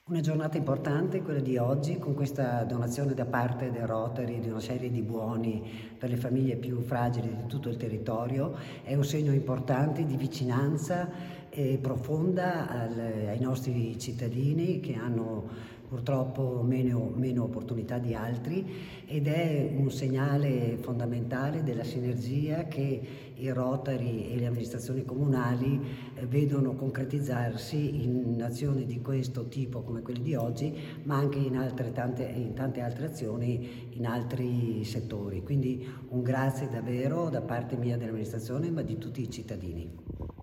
Una giornata importante, quella di oggi, con questa donazione da parte del Rotary di una serie di buoni per le famiglie più fragili di tutto il territorio. È un segno importante di vicinanza e profonda ai nostri cittadini che hanno purtroppo meno opportunità di altri, ed è un segnale fondamentale della sinergia che i Rotary e le amministrazioni comunali vedono concretizzarsi in azioni di questo tipo come quelle di oggi, ma anche in tante altre azioni in altri settori. Quindi un grazie davvero da parte mia dell'amministrazione, ma di tutti i cittadini.